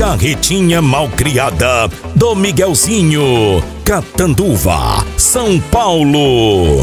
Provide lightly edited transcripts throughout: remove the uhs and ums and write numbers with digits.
Carretinha Malcriada do Miguelzinho, Catanduva, São Paulo.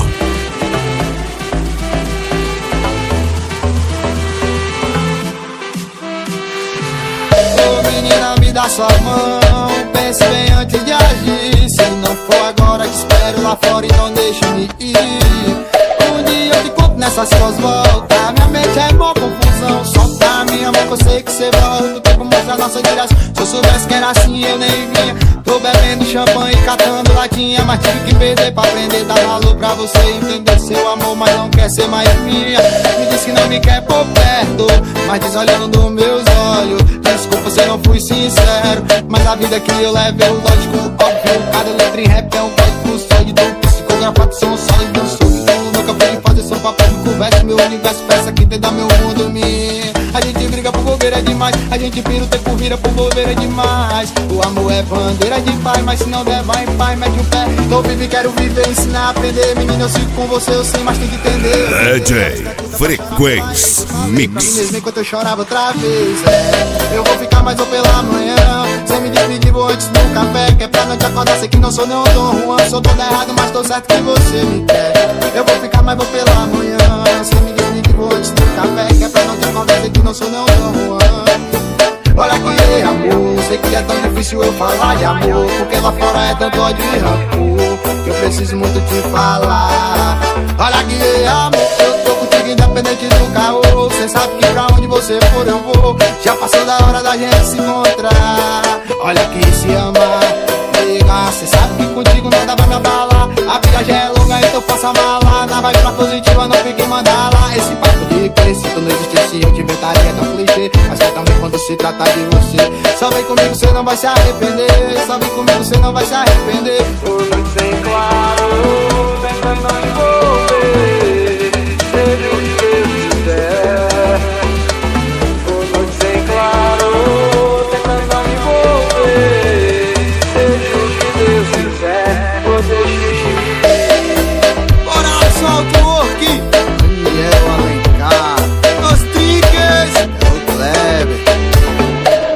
Ô menina, me dá sua mão, pense bem antes de agir. Se não for agora, te espero lá fora e não deixe-me ir. Um dia eu te conto nessas suas voltas, minha mente é mó confusão. Solta a minha mão que eu sei que cê volta, o tempo mostra a nossa direção. Se eu soubesse que era assim eu nem vinha. Tô bebendo champanhe e catando latinha, mas tive que perder pra aprender. Dar valor pra você entender seu amor, mas não quer ser mais minha. Me disse que não me quer por perto, mas diz olhando nos meus olhos. Desculpa se eu não fui sincero, mas a vida que eu levo é o lógico, óbvio. Cada letra em rap é um código sólido, psicografado são sólidos. Nunca fui fazer só papo de conversa, meu universo peça que entenda meu mundo me. A gente briga por bobeira demais, a gente pira o tempo vira por bobeira demais. O amor é bandeira de pai, mas se não der vai em pai, mete o pé. Tô vivo e quero viver, ensinar a aprender. Menina, eu sigo com você, eu sei, mas tem que entender. DJ Frequência Mix. Mesmo enquanto eu chorava outra vez, eu vou ficar mais ou pela manhã. Sem me despedir, vou antes do café, que é pra não te acordar, sei que não sou nem o Dom Juan. Sou todo errado, mas tô certo que você me quer. Eu vou ficar mais ou pela manhã. Sem me despedir, vou antes do café, que é pra não te acordar, sei que não sou nem o Dom Juan. Olha que amor, sei que é tão difícil eu falar de amor, porque lá fora é tanto ódio e rancor, que eu preciso muito te falar. Olha que amor, eu tô contigo independente do caô. Cê sabe que pra onde você for eu vou. Já passou da hora da gente se encontrar. Olha que se ama, liga. Cê sabe que contigo nada vai me abalar. A viagem é longa, então faça a mala. Na vibe pra positiva, não fique mandala. Esse papo de crescido não existisse, eu te inventaria tão clichê. Mas que também quando se trata de você. Só vem comigo, cê não vai se arrepender. Só vem comigo, cê não vai se arrepender. Por noite sem